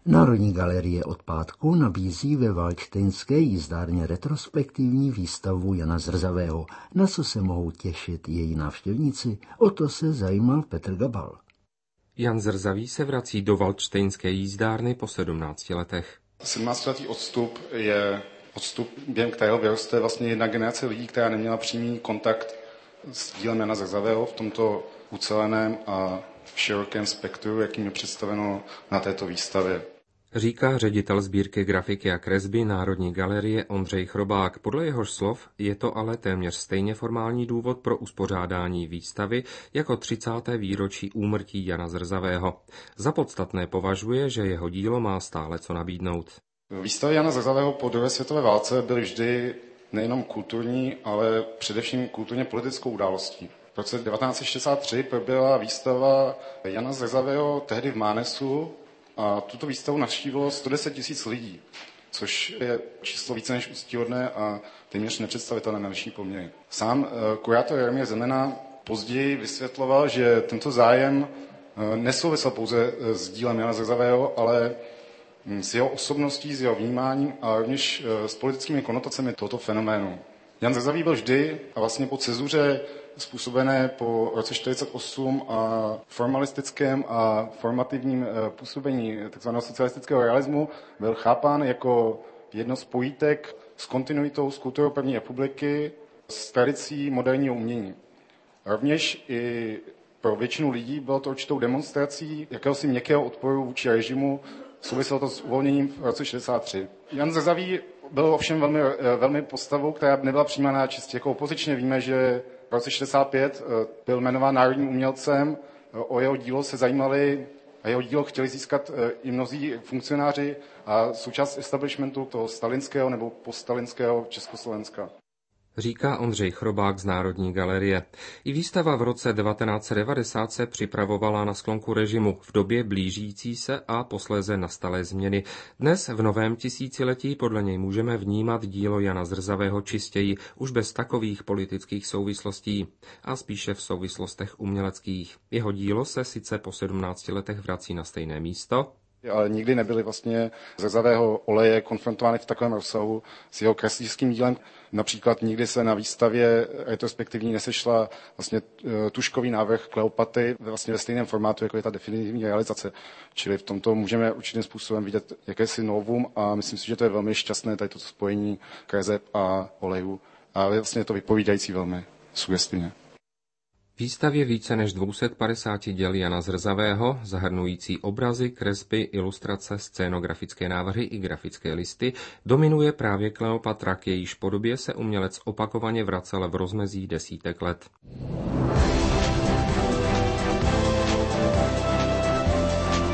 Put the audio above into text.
Národní galerie od pátku nabízí ve Valdštejnské jízdárně retrospektivní výstavu Jana Zrzavého, na co se mohou těšit její návštěvníci. O to se zajímal Petr Gabal. Jan Zrzavý se vrací do Valdštejnské jízdárny po 17 letech. 17letý odstup je odstup, během kterého vyroste vlastně jedna generace lidí, která neměla přímý kontakt s dílem Jana Zrzavého v tomto uceleném a širokém spektru, jakým je představeno na této výstavě. Říká ředitel sbírky grafiky a kresby Národní galerie Ondřej Chrobák. Podle jehož slov je to ale téměř stejně formální důvod pro uspořádání výstavy jako 30. výročí úmrtí Jana Zrzavého. Za podstatné považuje, že jeho dílo má stále co nabídnout. Výstavy Jana Zrzavého po druhé světové válce byly vždy nejenom kulturní, ale především kulturně politickou událostí. V roce 1963 proběhla výstava Jana Zrzavého tehdy v Mánesu a tuto výstavu navštívilo 110 000 lidí, což je číslo více než úctyhodné a téměř nepředstavitelné na dnešní poměry. Sám kurátor Jaromír Zemena později vysvětloval, že tento zájem nesouvisel pouze s dílem Jana Zrzavého, ale s jeho osobností, s jeho vnímáním a rovněž s politickými konotacemi tohoto fenoménu. Jan Zrzavý byl vždy a vlastně po cezuře způsobené po roce 1948 a formalistickém a formativním působení tzv. Socialistického realismu byl chápán jako jedno z pojítek s kontinuitou s kulturou první republiky, s tradicí moderního umění. Rovněž i pro většinu lidí bylo to určitou demonstrací jakéhosi měkkého odporu vůči režimu, souviselo to s uvolněním v roce 1963. Jan Zrzavý byl ovšem velmi postavou, která nebyla přijímána čistě jako opozičně. Víme, že v roce 1965 byl jmenován národním umělcem, o jeho dílo se zajímali a jeho dílo chtěli získat i mnozí funkcionáři a součást establishmentu toho stalinského nebo poststalinského Československa. Říká Ondřej Chrobák z Národní galerie. I výstava v roce 1990 se připravovala na sklonku režimu v době blížící se a posléze nastalé změny. Dnes v novém tisíciletí podle něj můžeme vnímat dílo Jana Zrzavého čistěji, už bez takových politických souvislostí a spíše v souvislostech uměleckých. Jeho dílo se sice po 17 letech vrací na stejné místo, ale nikdy nebyly vlastně Zrzavého oleje konfrontovány v takovém rozsahu s jeho kreslířským dílem. Například nikdy se na výstavě retrospektivní nesešla vlastně tužkový návrh Kleopatry vlastně ve stejném formátu, jako je ta definitivní realizace. Čili v tomto můžeme určitým způsobem vidět jakési novum a myslím si, že to je velmi šťastné, tady toto spojení kreseb a olejů. A vlastně je to vypovídající velmi sugestivně. Výstavě více než 250 děl Jana Zrzavého, zahrnující obrazy, kresby, ilustrace, scénografické návrhy i grafické listy, dominuje právě Kleopatra, k jejíž podobě se umělec opakovaně vracel v rozmezí desítek let.